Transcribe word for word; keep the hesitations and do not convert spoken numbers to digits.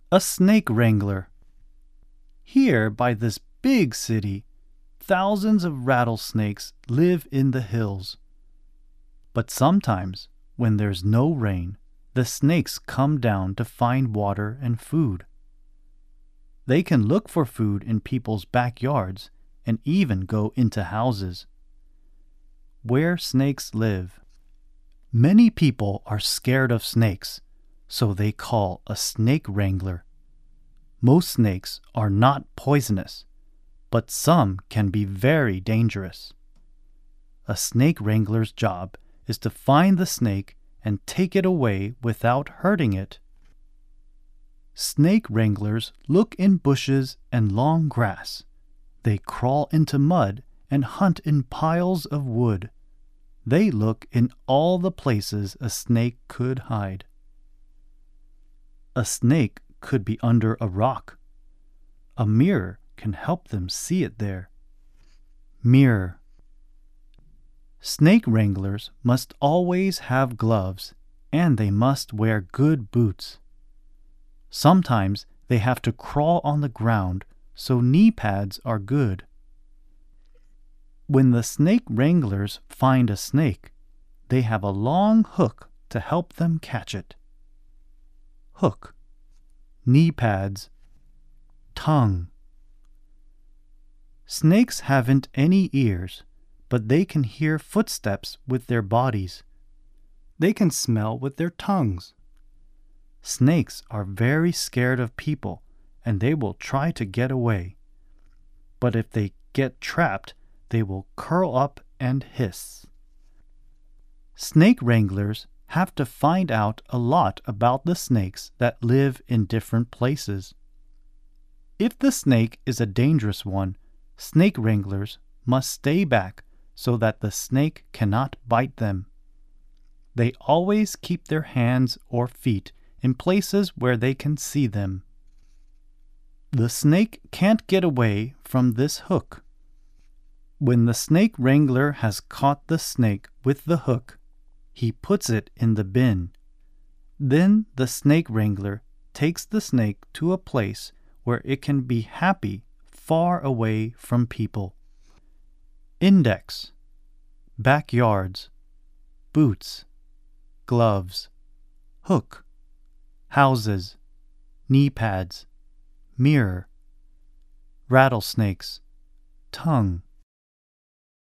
A snake wrangler. Here, by this big city, thousands of rattlesnakes live in the hills. But sometimes, when there's no rain, the snakes come down to find water and food. They can look for food in people's backyards and even go into houses. Where snakes live. Many people are scared of snakes, so they call a snake wrangler. Most snakes are not poisonous, but some can be very dangerous. A snake wrangler's job is to find the snake and take it away without hurting it. Snake wranglers look in bushes and long grass. They crawl into mud and hunt in piles of wood. They look in all the places a snake could hide. A snake could be under a rock. A mirror can help them see it there. Mirror. Snake wranglers must always have gloves, and they must wear good boots. Sometimes they have to crawl on the ground, so knee pads are good. When the snake wranglers find a snake, they have a long hook to help them catch it. Hook. Knee pads. Tongue. Snakes haven't any ears, but they can hear footsteps with their bodies. They can smell with their tongues. Snakes are very scared of people, and they will try to get away. But if they get trapped, they will curl up and hiss. Snake wranglers have to find out a lot about the snakes that live in different places. If the snake is a dangerous one, snake wranglers must stay back so that the snake cannot bite them. They always keep their hands or feet in places where they can see them. The snake can't get away from this hook. When the snake wrangler has caught the snake with the hook, he puts it in the bin. Then the snake wrangler takes the snake to a place where it can be happy far away from people. Index. Backyards. Boots. Gloves. Hook. Houses. Knee pads. Mirror. Rattlesnakes. Tongue.